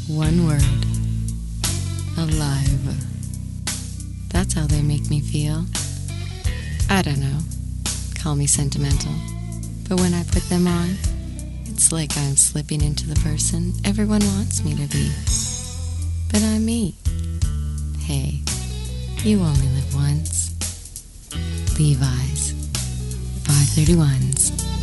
One word. Alive. That's how they make me feel. I don't know. Call me sentimental. But when I put them on, it's like I'm slipping into the person everyone wants me to be. But I'm me. Hey, you only live once. Levi's 531s.